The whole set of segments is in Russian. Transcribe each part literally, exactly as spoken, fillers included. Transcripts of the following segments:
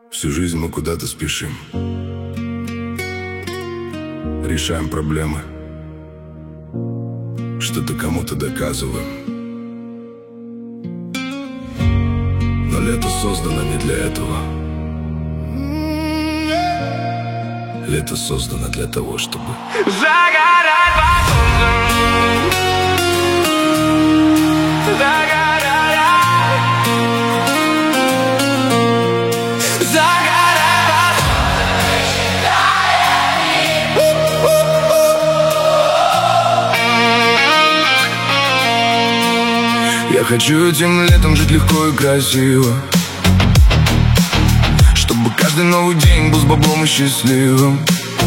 Всю жизнь мы куда-то спешим, решаем проблемы, что-то кому-то доказываем. Но лето создано не для этого. Лето создано для того, чтобы загорать под солнцем. Загорать, загорать под солнцем, считая дни. Я хочу этим летом жить легко и красиво, чтобы каждый новый день был с баблом и счастливым,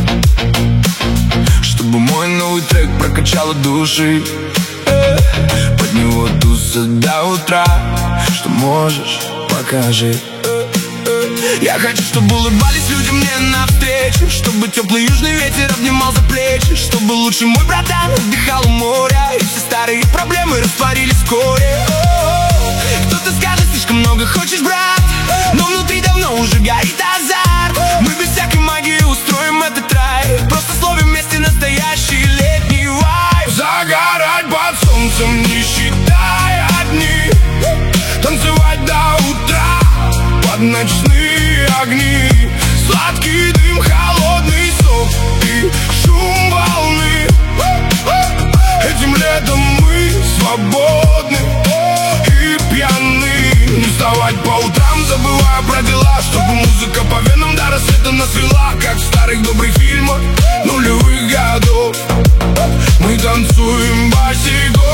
чтобы мой новый трек прокачал от души, э, под него туса до утра. Что можешь, покажи. э, э. Я хочу, чтобы улыбались люди мне навстречу, чтобы теплый южный ветер обнимал за плечи, чтобы лучший мой братан отдыхал у моря, и все старые проблемы растворились вскоре. Кто-то скажет, слишком много хочешь, брат, но внутри давно уже горит азарт. Мы без всякой магии устроим этот рай, просто словим вместе настоящий летний вайб. Загорать под солнцем, не считая дни, танцевать до утра под ночные огни. Сладкий дым, холодный сок и шум волны. Этим летом мы свободны и пьяны. Не вставать по утрам, забывая про дела, чтобы музыка по венам до рассвета нас вела, как в старых добрых фильмах нулевых годов. Мы танцуем босиком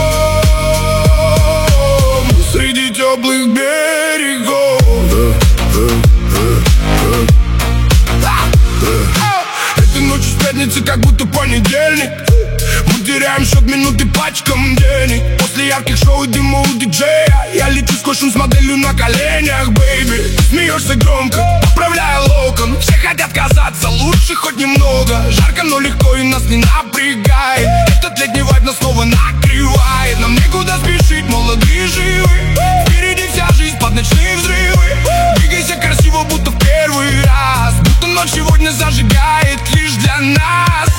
среди теплых берегов. Этой ночью с пятницы как будто понедельник. Мы теряем счет минуты пачкам денег. После ярких шоу и дыма у диджея я лечу сквозь шум с моделью на коленях, бэйби. Смеешься громко, поправляя локон. Все хотят казаться лучше хоть немного. Жарко, но легко и нас не напрягает. Этот летний вайб нас снова накрывает. Нам некуда спешить, молодые живы. Впереди вся жизнь под ночные взрывы. Двигайся красиво, будто в первый раз, будто ночь сегодня зажигает лишь для нас.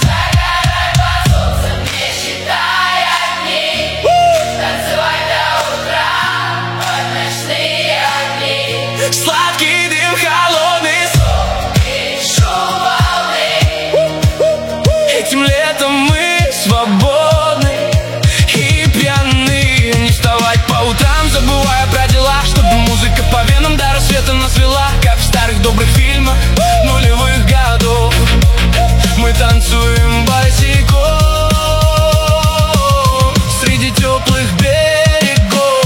Сладкий дым, холодный сон и шум волны. Этим летом мы свободны и пьяны. Не вставать по утрам, забывая про дела, чтобы музыка по венам до рассвета нас вела, как в старых добрых фильмах нулевых годов. Мы танцуем босиком среди теплых берегов.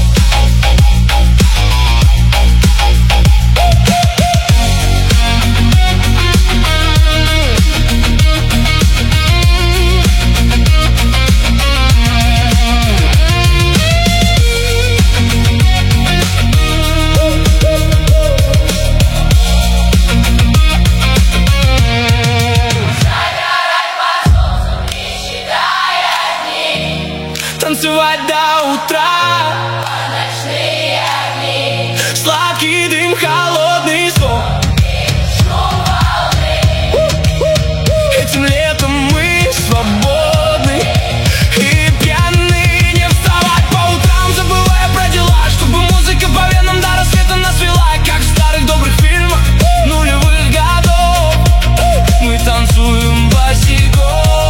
Танцевать до утра под ночные огни. Сладкий дым, холодный сон и шум волны. Этим летом мы свободны и пьяны. Не вставать по утрам, забывая про дела, чтобы музыка по венам до рассвета нас вела, как в старых добрых фильмах нулевых годов. Мы танцуем босиком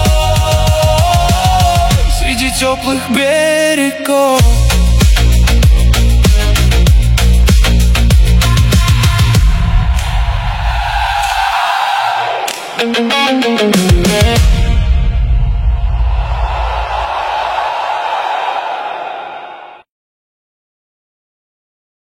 среди теплых берегов. Thank you.